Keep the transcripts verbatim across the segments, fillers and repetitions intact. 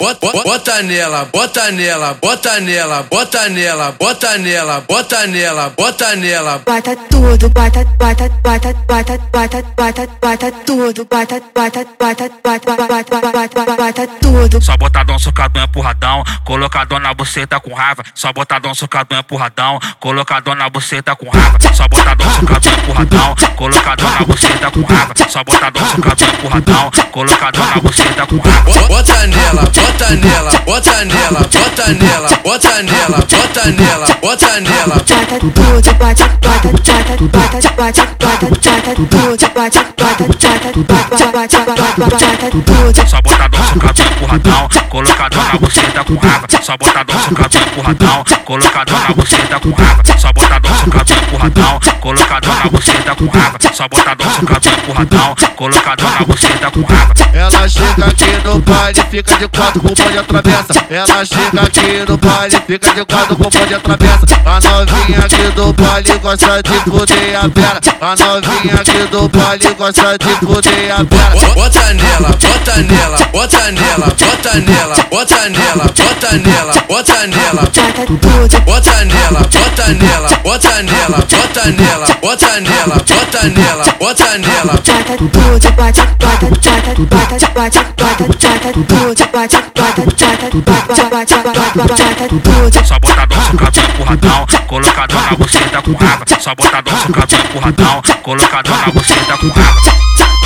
bota, bota nela, bota nela, bota nela, bota nela, bota nela, bota nela, bota nela. Bota tudo, bota, bota, bota, bota, bota, bota, bota tudo, bota, bota, bota, bota, bota, bota, bota tudo. Só botadão, socadão, empurradão, colocadão na buceta com raiva. Só botadão, socadão, empurradão, colocadão na buceta com raiva. Só botadão, socadão, empurradão, colocadão na buceta com raiva. Só botadão, socadão, empurradão, colocadão na buceta com raiva. Bota nela, bota nela, bota nela, bota nela, bota nela, bota nela, bota nela. Bota tudo, bota, bota, bota, bota, bota, bota, bota tudo, bota, bota, bota, bota, bota, bota tudo. Só botadão, socadão, empurradão, colocadão na buceta com raiva. Só botadão, socadão, empurradão, colocadão na buceta com raiva. Só botadão, socadão, empurradão, colocadão na buceta com raiva. Só botadão, socadão, empurradão, colocadão na buceta com raiva. Ela chega aqui no baile, fica de quatro com o bonde atravessa. Ela chega aqui no baile, fica de quatro com o bonde atravessa. A novinha aqui do baile gosta de fuder a pera. A novinha aqui do baile gosta de fuder a pera. Bota nela, bota nela, bota nela, bota nela, bota nela, bota nela, bota nela. Bota tudo, Bota nela, bota nela, bota nela, bota nela, bota nela, bota nela, bota nela. bota tudo, bota, bota, bota, bota, bota, bota, bota tudo, bota, bota, bota, bota, bota, bota tudo. Só botadão, socadão, empurradão, colocadão na buceta com raiva. Só botadão, socadão, empurradão, colocadão na buceta com raiva.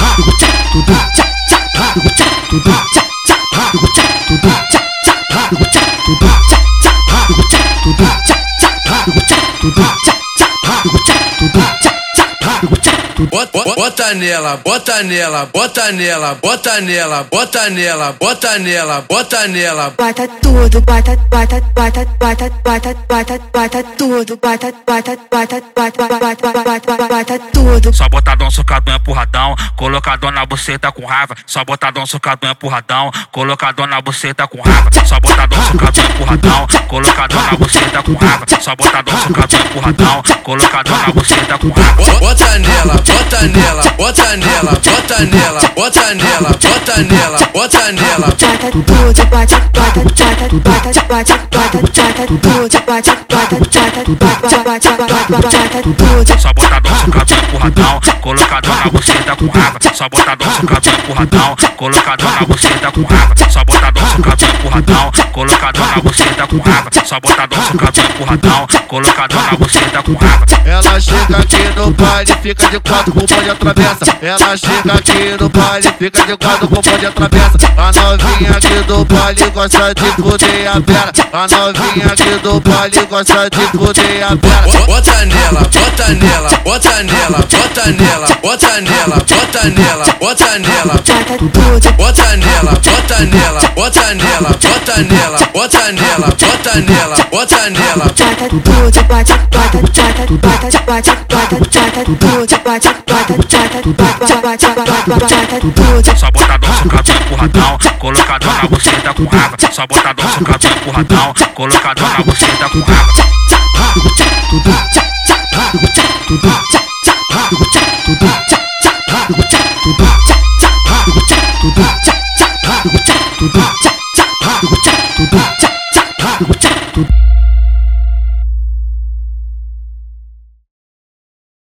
Bota nela, bota nela, bota nela, bota nela, bota nela, bota nela, bota nela. Bota tudo, bota, bota, bota, bota, bota, bota, bota tudo, bota, bota, bota, bota, bota, bota, bota tudo. Só botadão, socadão, empurradão, colocadão na buceta com raiva. Só botadão, socadão, empurradão, colocadão na buceta com raiva. Só botadão, socadão, empurradão, colocadão na buceta com raiva. Só botadão, socadão, empurradão, colocadão na buceta com raiva. Bota nela, bota nela, bota nela, bota nela, bota nela, bota nela, bota nela. Bota tudo, bota, bota, bota, bota, bota, bota, bota tudo, bota, bota, bota, bota, bota, bota tudo. Só botadão, socadão, empurradão, colocadão na buceta com raiva. Só botadão, socadão, empurradão, colocadão na buceta com raiva. Só botadão, socadão, empurradão, colocadão na buceta com raiva. Só botadão, socadão, empurradão, colocadão na buceta com raiva. Ela chega aqui no baile, fica de quatro com o bonde atravessa. Ela chega aqui no baile, fica de quatro com o bonde atravessa. A novinha aqui do baile gosta de fuder a pera. A novinha aqui do baile gosta de fuder a pera. Bota nela, bota nela, bota nela, bota nela, bota nela, bota nela, bota nela. Bota tudo, Bota nela, bota nela, bota nela, bota nela, bota nela, bota nela, bota nela. bota tudo, bota, bota, bota, bota, bota, bota, bota tudo, bota, bota, bota, bota, bota, bota tudo. Só botadão, socadão, empurradão, colocadão na buceta com raiva. Só botadão, socadão, empurradão, colocadão na buceta com raiva.